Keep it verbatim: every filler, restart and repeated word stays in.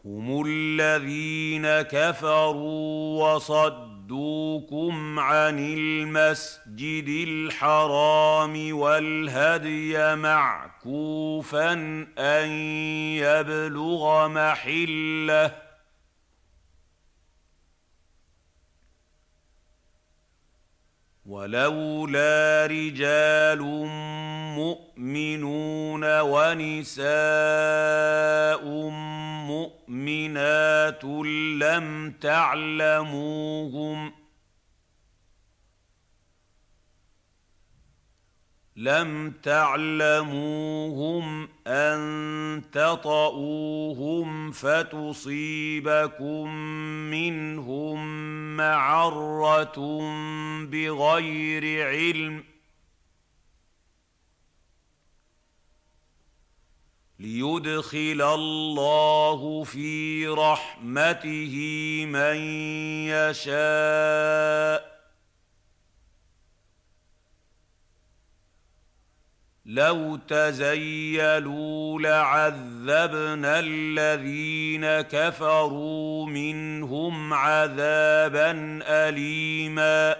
هم الذين كفروا وصدوكم عن المسجد الحرام والهدي معكوفا أن يبلغ محله ولولا رجال مؤمنون ونساء مؤمنات لم تعلموهم لم تعلموهم أن تطؤوهم فتصيبكم منهم معرة بغير علم ليدخل الله في رحمته من يشاء لو تزيلوا لعذبنا الذين كفروا منهم عذابا أليما